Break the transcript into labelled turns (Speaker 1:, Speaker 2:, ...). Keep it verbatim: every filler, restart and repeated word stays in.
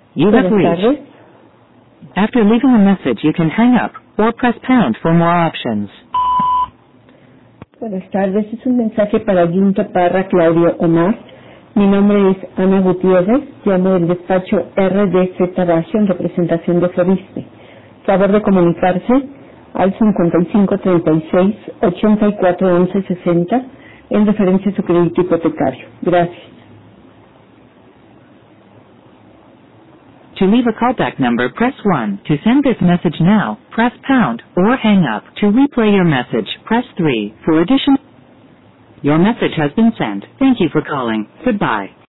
Speaker 1: You have
Speaker 2: Buenas
Speaker 1: reached.
Speaker 2: tardes.
Speaker 1: After leaving a message, you can hang up or press pound for more options.
Speaker 2: Buenas tardes. Es un mensaje para Junta Parra Claudio Omar. Mi nombre es Ana Gutiérrez. Llamo del despacho R D Z Bajo en representación de Fobiste. Favor de comunicarse al cincuenta y cinco treinta y seis ochenta y cuatro once sesenta en referencia a su crédito hipotecario. Gracias.
Speaker 1: To leave a callback number, press one. To send this message now, press pound or hang up. To replay your message, press three. For additional... Your message has been sent. Thank you for calling. Goodbye.